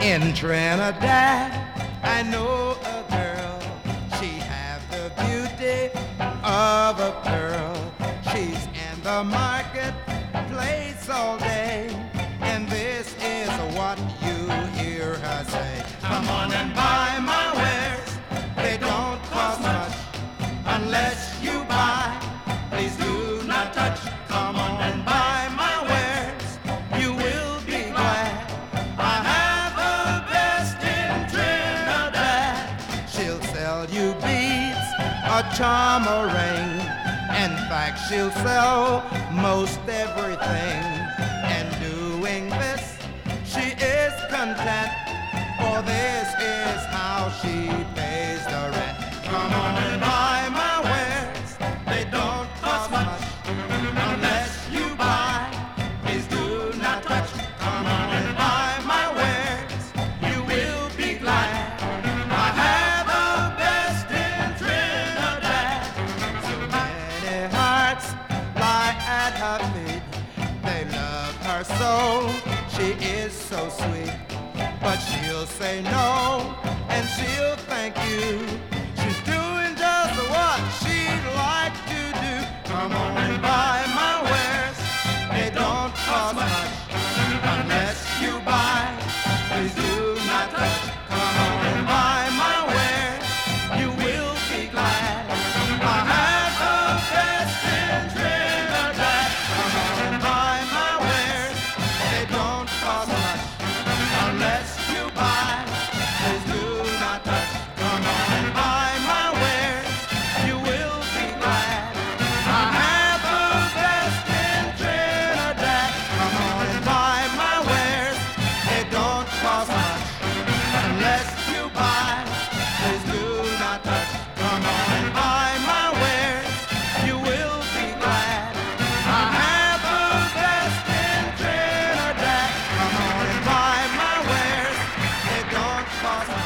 In Trinidad, I know a girl. She have the beauty of a pearl. She's in the marketplace all day, and this is what you hear her say. Come on and buy my wares. They don't cost much unless you buy. Please do not touch. Come on and buy my wares. You will be glad. I have the best in Trinidad. She'll sell you beads, a charm, a ring. In fact, she'll sell most everything. And doing this, she is content. For this is how she pays the rent. Come on and buy my wares. They don't cost much unless you buy. Please do not touch. Come on and buy my wares. You will be glad. I have the best in Trinidad. So many hearts lie at her feet. They love her so. She is so sweet. But she'll say no, and she'll thank you. She's doing just what she'd like to do. Come on and buy my wares. They don't cost much unless you buy. Please do not touch. Come on and buy my wares. You will be glad. I have the best in Trinidad. Come on and buy my wares. They don't cost much unless you buy. Please do not touch. Come on and buy my wares. You will be glad. I have the best in Trinidad. Come on and buy my wares. They don't cost much unless you buy. Please do not touch. Come on and buy my wares. You will be glad. I have the best in Trinidad. Come on and buy my wares. They don't cost much.